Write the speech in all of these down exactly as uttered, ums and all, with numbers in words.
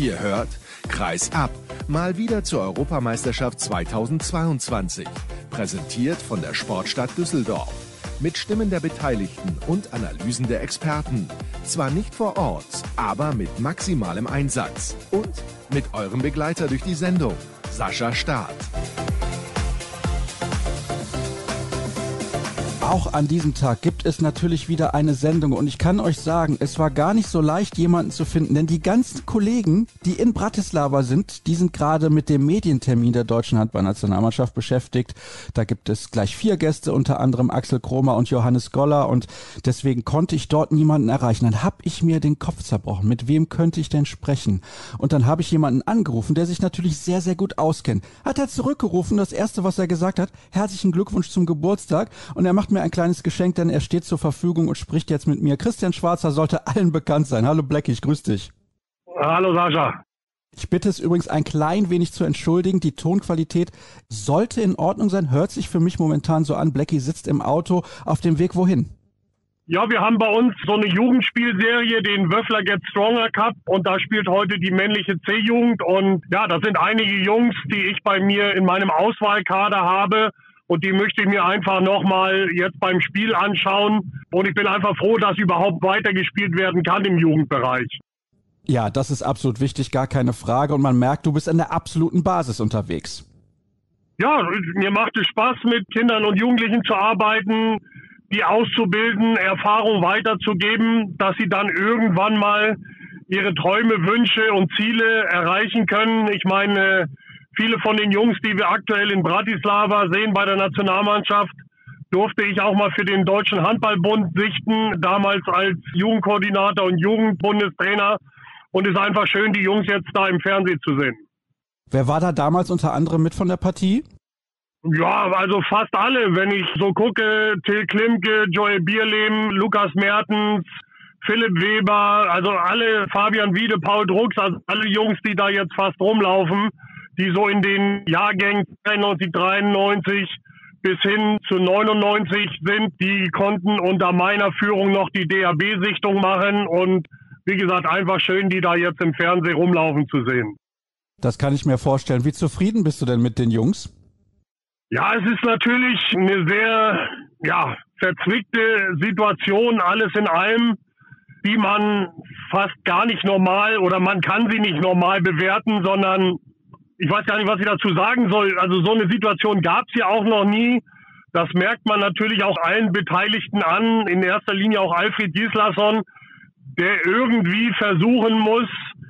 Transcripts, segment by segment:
Ihr hört Kreis ab, mal wieder zur Europameisterschaft zweitausendzweiundzwanzig. Präsentiert von der Sportstadt Düsseldorf. Mit Stimmen der Beteiligten und Analysen der Experten. Zwar nicht vor Ort, aber mit maximalem Einsatz. Und mit eurem Begleiter durch die Sendung, Sascha Staat. Auch an diesem Tag gibt es natürlich wieder eine Sendung und ich kann euch sagen, es war gar nicht so leicht, jemanden zu finden, denn die ganzen Kollegen, die in Bratislava sind, die sind gerade mit dem Medientermin der deutschen Handballnationalmannschaft beschäftigt. Da gibt es gleich vier Gäste, unter anderem Axel Kromer und Johannes Goller, und deswegen konnte ich dort niemanden erreichen. Dann habe ich mir den Kopf zerbrochen, mit wem könnte ich denn sprechen? Und dann habe ich jemanden angerufen, der sich natürlich sehr, sehr gut auskennt. Hat er zurückgerufen, das erste, was er gesagt hat: herzlichen Glückwunsch zum Geburtstag, und er macht mir ein kleines Geschenk, denn er steht zur Verfügung und spricht jetzt mit mir. Christian Schwarzer sollte allen bekannt sein. Hallo Blackie, ich grüße dich. Hallo Sascha. Ich bitte es übrigens ein klein wenig zu entschuldigen. Die Tonqualität sollte in Ordnung sein. Hört sich für mich momentan so an. Blackie sitzt im Auto. Auf dem Weg wohin? Ja, wir haben bei uns so eine Jugendspielserie, den Wöffler Get Stronger Cup, und da spielt heute die männliche C-Jugend, und ja, das sind einige Jungs, die ich bei mir in meinem Auswahlkader habe. Und die möchte ich mir einfach nochmal jetzt beim Spiel anschauen. Und ich bin einfach froh, dass überhaupt weitergespielt werden kann im Jugendbereich. Ja, das ist absolut wichtig, gar keine Frage. Und man merkt, du bist an der absoluten Basis unterwegs. Ja, mir macht es Spaß, mit Kindern und Jugendlichen zu arbeiten, die auszubilden, Erfahrung weiterzugeben, dass sie dann irgendwann mal ihre Träume, Wünsche und Ziele erreichen können. Ich meine, viele von den Jungs, die wir aktuell in Bratislava sehen bei der Nationalmannschaft, durfte ich auch mal für den Deutschen Handballbund sichten, damals als Jugendkoordinator und Jugendbundestrainer. Und es ist einfach schön, die Jungs jetzt da im Fernsehen zu sehen. Wer war da damals unter anderem mit von der Partie? Ja, also fast alle. Wenn ich so gucke, Till Klimke, Joel Bierlehm, Lukas Mertens, Philipp Weber, also alle, Fabian Wiede, Paul Drucks, also alle Jungs, die da jetzt fast rumlaufen, die so in den Jahrgängen zweiundneunzig, dreiundneunzig bis hin zu neunundneunzig sind, die konnten unter meiner Führung noch die D A B-Sichtung machen, und wie gesagt, einfach schön, die da jetzt im Fernsehen rumlaufen zu sehen. Das kann ich mir vorstellen. Wie zufrieden bist du denn mit den Jungs? Ja, es ist natürlich eine sehr, ja, verzwickte Situation, alles in allem, die man fast gar nicht normal, oder man kann sie nicht normal bewerten, sondern ich weiß gar nicht, was ich dazu sagen soll. Also so eine Situation gab es ja auch noch nie. Das merkt man natürlich auch allen Beteiligten an, in erster Linie auch Alfred Gislason, der irgendwie versuchen muss,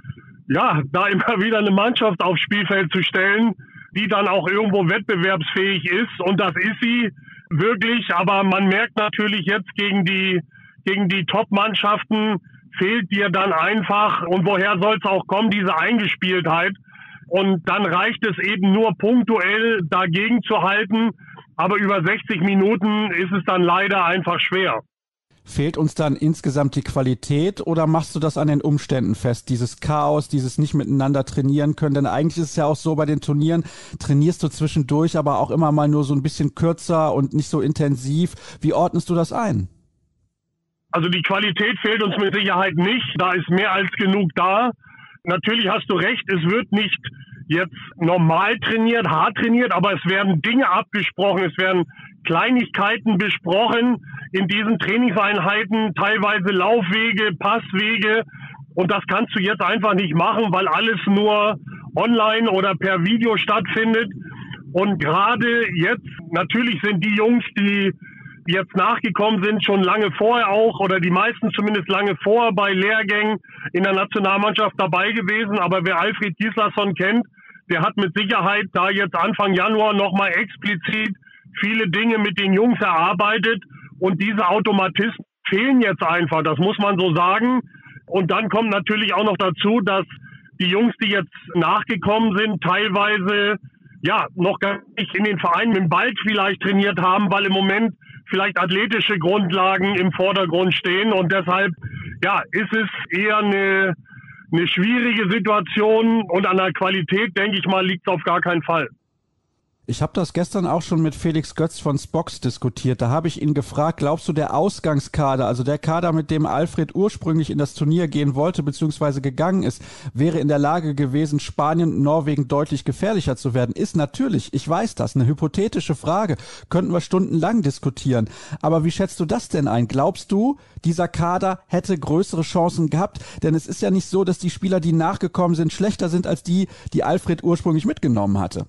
ja, da immer wieder eine Mannschaft aufs Spielfeld zu stellen, die dann auch irgendwo wettbewerbsfähig ist. Und das ist sie wirklich. Aber man merkt natürlich jetzt gegen die, gegen die Top-Mannschaften fehlt dir dann einfach, und woher soll es auch kommen, diese Eingespieltheit. Und dann reicht es eben nur punktuell dagegen zu halten. Aber über sechzig Minuten ist es dann leider einfach schwer. Fehlt uns dann insgesamt die Qualität, oder machst du das an den Umständen fest? Dieses Chaos, dieses nicht miteinander trainieren können? Denn eigentlich ist es ja auch so, bei den Turnieren trainierst du zwischendurch, aber auch immer mal nur so ein bisschen kürzer und nicht so intensiv. Wie ordnest du das ein? Also die Qualität fehlt uns mit Sicherheit nicht. Da ist mehr als genug da. Natürlich hast du recht, es wird nicht jetzt normal trainiert, hart trainiert, aber es werden Dinge abgesprochen, es werden Kleinigkeiten besprochen in diesen Trainingseinheiten, teilweise Laufwege, Passwege, und das kannst du jetzt einfach nicht machen, weil alles nur online oder per Video stattfindet. Und gerade jetzt, natürlich sind die Jungs, die jetzt nachgekommen sind, schon lange vorher auch, oder die meisten zumindest lange vorher bei Lehrgängen in der Nationalmannschaft dabei gewesen. Aber wer Alfred Gislason kennt, der hat mit Sicherheit da jetzt Anfang Januar nochmal explizit viele Dinge mit den Jungs erarbeitet. Und diese Automatismen fehlen jetzt einfach, das muss man so sagen. Und dann kommt natürlich auch noch dazu, dass die Jungs, die jetzt nachgekommen sind, teilweise ja noch gar nicht in den Vereinen mit dem Ball vielleicht trainiert haben, weil im Moment vielleicht athletische Grundlagen im Vordergrund stehen, und deshalb ja ist es eher eine, eine schwierige Situation, und an der Qualität, denke ich mal, liegt es auf gar keinen Fall. Ich habe das gestern auch schon mit Felix Götz von Spox diskutiert. Da habe ich ihn gefragt, glaubst du, der Ausgangskader, also der Kader, mit dem Alfred ursprünglich in das Turnier gehen wollte bzw. gegangen ist, wäre in der Lage gewesen, Spanien und Norwegen deutlich gefährlicher zu werden? Ist natürlich, ich weiß das, eine hypothetische Frage, könnten wir stundenlang diskutieren. Aber wie schätzt du das denn ein? Glaubst du, dieser Kader hätte größere Chancen gehabt? Denn es ist ja nicht so, dass die Spieler, die nachgekommen sind, schlechter sind als die, die Alfred ursprünglich mitgenommen hatte.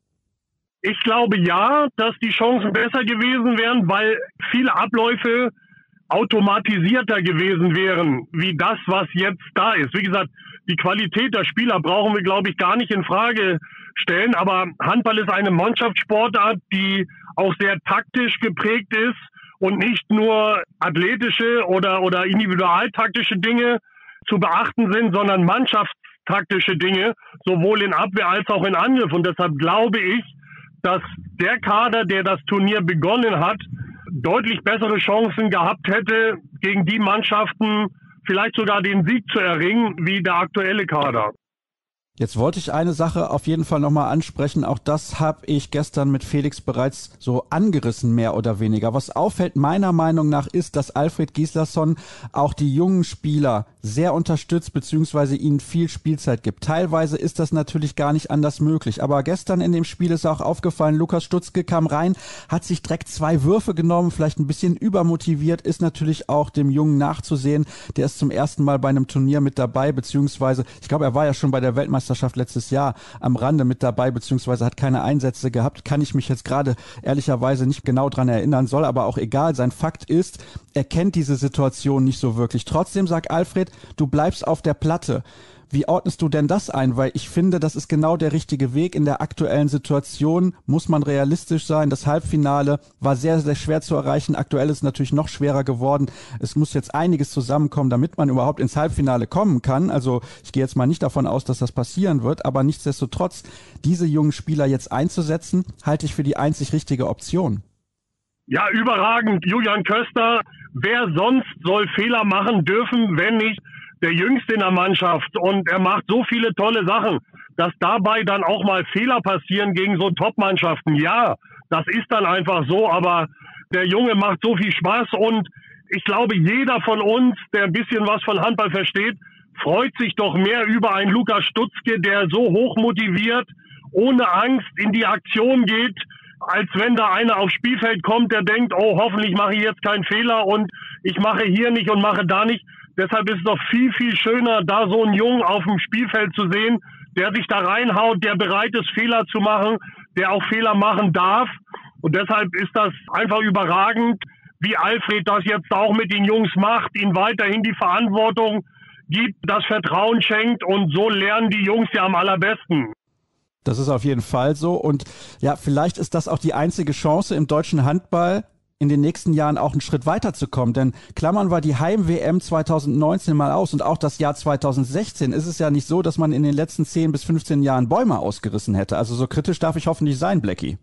Ich glaube ja, dass die Chancen besser gewesen wären, weil viele Abläufe automatisierter gewesen wären, wie das, was jetzt da ist. Wie gesagt, die Qualität der Spieler brauchen wir, glaube ich, gar nicht in Frage stellen. Aber Handball ist eine Mannschaftssportart, die auch sehr taktisch geprägt ist und nicht nur athletische oder, oder individualtaktische Dinge zu beachten sind, sondern mannschaftstaktische Dinge, sowohl in Abwehr als auch in Angriff. Und deshalb glaube ich, dass der Kader, der das Turnier begonnen hat, deutlich bessere Chancen gehabt hätte, gegen die Mannschaften vielleicht sogar den Sieg zu erringen, wie der aktuelle Kader. Jetzt wollte ich eine Sache auf jeden Fall nochmal ansprechen. Auch das habe ich gestern mit Felix bereits so angerissen, mehr oder weniger. Was auffällt meiner Meinung nach ist, dass Alfred Gislason auch die jungen Spieler sehr unterstützt bzw. ihnen viel Spielzeit gibt. Teilweise ist das natürlich gar nicht anders möglich. Aber gestern in dem Spiel ist auch aufgefallen, Lukas Stutzke kam rein, hat sich direkt zwei Würfe genommen, vielleicht ein bisschen übermotiviert, ist natürlich auch dem Jungen nachzusehen. Der ist zum ersten Mal bei einem Turnier mit dabei, beziehungsweise ich glaube, er war ja schon bei der Weltmeisterschaft letztes Jahr am Rande mit dabei, beziehungsweise hat keine Einsätze gehabt. Kann ich mich jetzt gerade ehrlicherweise nicht genau dran erinnern, soll aber auch egal sein. Fakt ist, er kennt diese Situation nicht so wirklich. Trotzdem sagt Alfred, du bleibst auf der Platte. Wie ordnest du denn das ein? Weil ich finde, das ist genau der richtige Weg. In der aktuellen Situation muss man realistisch sein. Das Halbfinale war sehr, sehr schwer zu erreichen. Aktuell ist es natürlich noch schwerer geworden. Es muss jetzt einiges zusammenkommen, damit man überhaupt ins Halbfinale kommen kann. Also ich gehe jetzt mal nicht davon aus, dass das passieren wird. Aber nichtsdestotrotz, diese jungen Spieler jetzt einzusetzen, halte ich für die einzig richtige Option. Ja, überragend. Julian Köster. Wer sonst soll Fehler machen dürfen, wenn nicht der Jüngste in der Mannschaft, und er macht so viele tolle Sachen, dass dabei dann auch mal Fehler passieren gegen so Top-Mannschaften. Ja, das ist dann einfach so, aber der Junge macht so viel Spaß und ich glaube, jeder von uns, der ein bisschen was von Handball versteht, freut sich doch mehr über einen Lukas Stutzke, der so hoch motiviert, ohne Angst in die Aktion geht, als wenn da einer aufs Spielfeld kommt, der denkt, oh, hoffentlich mache ich jetzt keinen Fehler und ich mache hier nicht und mache da nicht. Deshalb ist es doch viel, viel schöner, da so einen Jungen auf dem Spielfeld zu sehen, der sich da reinhaut, der bereit ist, Fehler zu machen, der auch Fehler machen darf. Und deshalb ist das einfach überragend, wie Alfred das jetzt auch mit den Jungs macht, ihnen weiterhin die Verantwortung gibt, das Vertrauen schenkt und so lernen die Jungs ja am allerbesten. Das ist auf jeden Fall so und ja, vielleicht ist das auch die einzige Chance im deutschen Handball, in den nächsten Jahren auch einen Schritt weiterzukommen, denn klammern wir die Heim-W M zwanzig neunzehn mal aus und auch das Jahr zwanzig sechzehn ist es ja nicht so, dass man in den letzten zehn bis fünfzehn Jahren Bäume ausgerissen hätte. Also so kritisch darf ich hoffentlich sein, Blackie.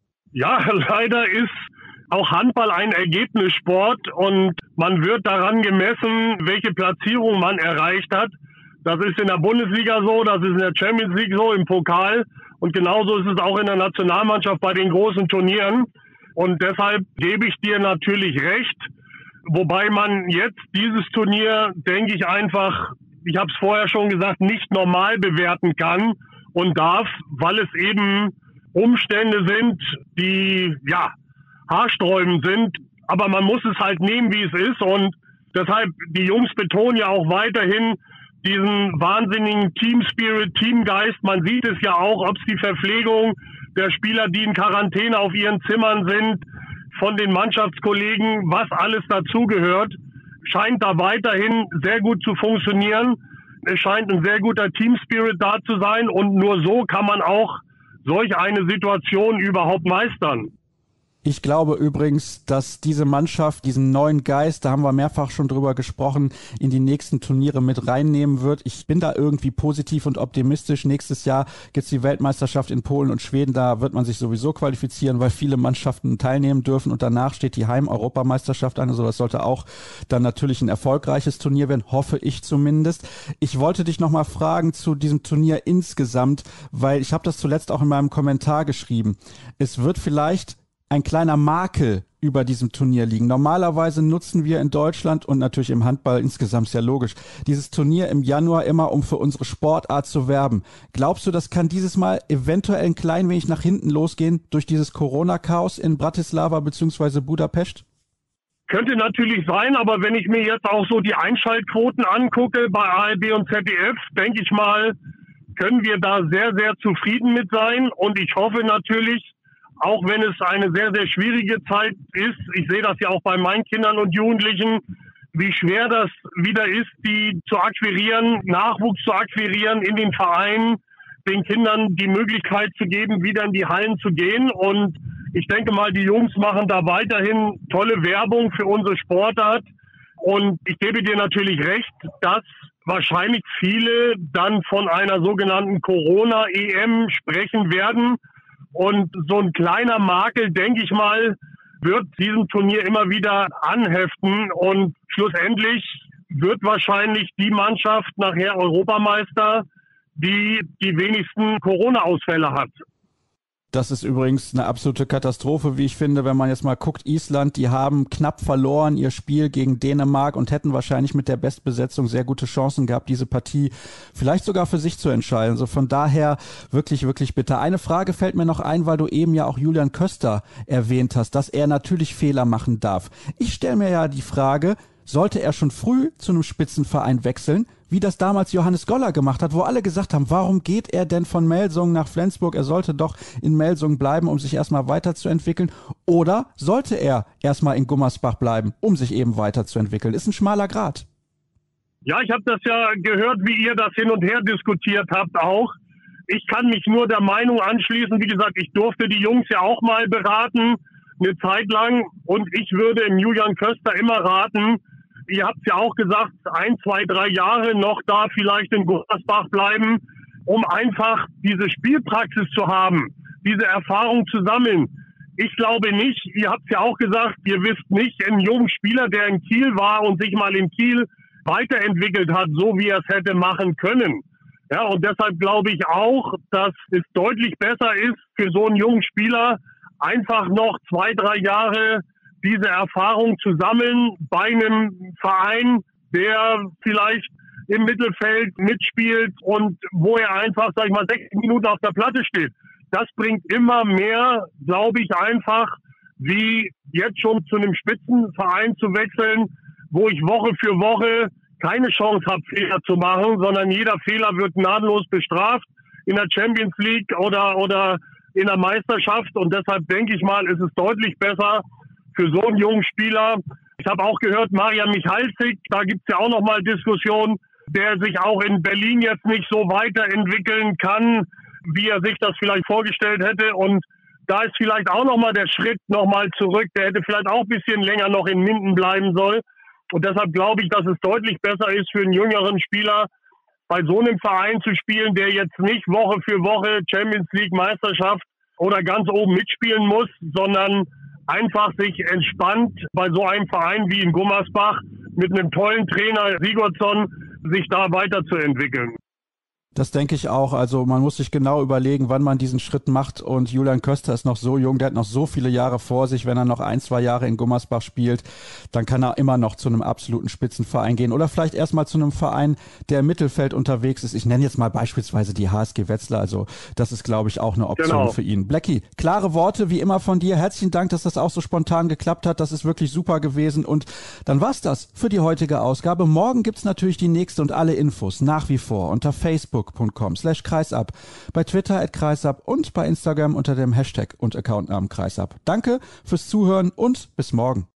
Ja, leider ist auch Handball ein Ergebnissport und man wird daran gemessen, welche Platzierung man erreicht hat. Das ist in der Bundesliga so, das ist in der Champions League so, im Pokal und genauso ist es auch in der Nationalmannschaft bei den großen Turnieren. Und deshalb gebe ich dir natürlich recht, wobei man jetzt dieses Turnier, denke ich einfach, ich habe es vorher schon gesagt, nicht normal bewerten kann und darf, weil es eben Umstände sind, die ja haarsträubend sind. Aber man muss es halt nehmen, wie es ist. Und deshalb, die Jungs betonen ja auch weiterhin diesen wahnsinnigen Team-Spirit, Teamgeist. Man sieht es ja auch, ob es die Verpflegung der Spieler, die in Quarantäne auf ihren Zimmern sind, von den Mannschaftskollegen, was alles dazugehört, scheint da weiterhin sehr gut zu funktionieren. Es scheint ein sehr guter Teamspirit da zu sein und nur so kann man auch solch eine Situation überhaupt meistern. Ich glaube übrigens, dass diese Mannschaft diesen neuen Geist, da haben wir mehrfach schon drüber gesprochen, in die nächsten Turniere mit reinnehmen wird. Ich bin da irgendwie positiv und optimistisch. Nächstes Jahr gibt's die Weltmeisterschaft in Polen und Schweden. Da wird man sich sowieso qualifizieren, weil viele Mannschaften teilnehmen dürfen. Und danach steht die Heim-Europameisterschaft an. Also das sollte auch dann natürlich ein erfolgreiches Turnier werden, hoffe ich zumindest. Ich wollte dich nochmal fragen zu diesem Turnier insgesamt, weil ich habe das zuletzt auch in meinem Kommentar geschrieben. Es wird vielleicht ein kleiner Makel über diesem Turnier liegen. Normalerweise nutzen wir in Deutschland und natürlich im Handball insgesamt, ist ja logisch, dieses Turnier im Januar immer, um für unsere Sportart zu werben. Glaubst du, das kann dieses Mal eventuell ein klein wenig nach hinten losgehen durch dieses Corona-Chaos in Bratislava bzw. Budapest? Könnte natürlich sein, aber wenn ich mir jetzt auch so die Einschaltquoten angucke bei A R D und Z D F, denke ich mal, können wir da sehr, sehr zufrieden mit sein. Und ich hoffe natürlich, auch wenn es eine sehr, sehr schwierige Zeit ist, ich sehe das ja auch bei meinen Kindern und Jugendlichen, wie schwer das wieder ist, die zu akquirieren, Nachwuchs zu akquirieren in den Vereinen, den Kindern die Möglichkeit zu geben, wieder in die Hallen zu gehen. Und ich denke mal, die Jungs machen da weiterhin tolle Werbung für unsere Sportart. Und ich gebe dir natürlich recht, dass wahrscheinlich viele dann von einer sogenannten Corona-E M sprechen werden. Und so ein kleiner Makel, denke ich mal, wird diesem Turnier immer wieder anheften. Und schlussendlich wird wahrscheinlich die Mannschaft nachher Europameister, die die wenigsten Corona-Ausfälle hat. Das ist übrigens eine absolute Katastrophe, wie ich finde, wenn man jetzt mal guckt, Island, die haben knapp verloren ihr Spiel gegen Dänemark und hätten wahrscheinlich mit der Bestbesetzung sehr gute Chancen gehabt, diese Partie vielleicht sogar für sich zu entscheiden. Also von daher wirklich, wirklich bitter. Eine Frage fällt mir noch ein, weil du eben ja auch Julian Köster erwähnt hast, dass er natürlich Fehler machen darf. Ich stelle mir ja die Frage, sollte er schon früh zu einem Spitzenverein wechseln, wie das damals Johannes Goller gemacht hat, wo alle gesagt haben, warum geht er denn von Melsungen nach Flensburg? Er sollte doch in Melsungen bleiben, um sich erstmal weiterzuentwickeln. Oder sollte er erstmal in Gummersbach bleiben, um sich eben weiterzuentwickeln? Ist ein schmaler Grat. Ja, ich habe das ja gehört, wie ihr das hin und her diskutiert habt auch. Ich kann mich nur der Meinung anschließen. Wie gesagt, ich durfte die Jungs ja auch mal beraten, eine Zeit lang. Und ich würde im Julian Köster immer raten, ihr habt ja auch gesagt, ein, zwei, drei Jahre noch da vielleicht in Gummersbach bleiben, um einfach diese Spielpraxis zu haben, diese Erfahrung zu sammeln. Ich glaube nicht, ihr habt ja auch gesagt, ihr wisst nicht, ein junger Spieler, der in Kiel war und sich mal in Kiel weiterentwickelt hat, so wie er es hätte machen können. Ja, und deshalb glaube ich auch, dass es deutlich besser ist, für so einen jungen Spieler einfach noch zwei, drei Jahre diese Erfahrung zu sammeln bei einem Verein, der vielleicht im Mittelfeld mitspielt und wo er einfach, sag ich mal, sechzig Minuten auf der Platte steht. Das bringt immer mehr, glaube ich, einfach, wie jetzt schon zu einem Spitzenverein zu wechseln, wo ich Woche für Woche keine Chance habe, Fehler zu machen, sondern jeder Fehler wird gnadenlos bestraft in der Champions League oder, oder in der Meisterschaft. Und deshalb denke ich mal, ist es deutlich besser, für so einen jungen Spieler. Ich habe auch gehört, Marian Michalzik, da gibt es ja auch nochmal Diskussionen, der sich auch in Berlin jetzt nicht so weiterentwickeln kann, wie er sich das vielleicht vorgestellt hätte. Und da ist vielleicht auch nochmal der Schritt nochmal zurück. Der hätte vielleicht auch ein bisschen länger noch in Minden bleiben sollen. Und deshalb glaube ich, dass es deutlich besser ist für einen jüngeren Spieler, bei so einem Verein zu spielen, der jetzt nicht Woche für Woche Champions League Meisterschaft oder ganz oben mitspielen muss, sondern einfach sich entspannt bei so einem Verein wie in Gummersbach mit einem tollen Trainer Sigurdsson sich da weiterzuentwickeln. Das denke ich auch. Also man muss sich genau überlegen, wann man diesen Schritt macht. Und Julian Köster ist noch so jung, der hat noch so viele Jahre vor sich. Wenn er noch ein, zwei Jahre in Gummersbach spielt, dann kann er immer noch zu einem absoluten Spitzenverein gehen. Oder vielleicht erstmal zu einem Verein, der im Mittelfeld unterwegs ist. Ich nenne jetzt mal beispielsweise die H S G Wetzlar. Also das ist, glaube ich, auch eine Option genau für ihn. Blackie, klare Worte wie immer von dir. Herzlichen Dank, dass das auch so spontan geklappt hat. Das ist wirklich super gewesen. Und dann war's das für die heutige Ausgabe. Morgen gibt's natürlich die nächste und alle Infos nach wie vor unter Facebook. .com slash kreisab, bei Twitter at kreisab und bei Instagram unter dem Hashtag und Accountnamen kreisab. Danke fürs Zuhören und bis morgen.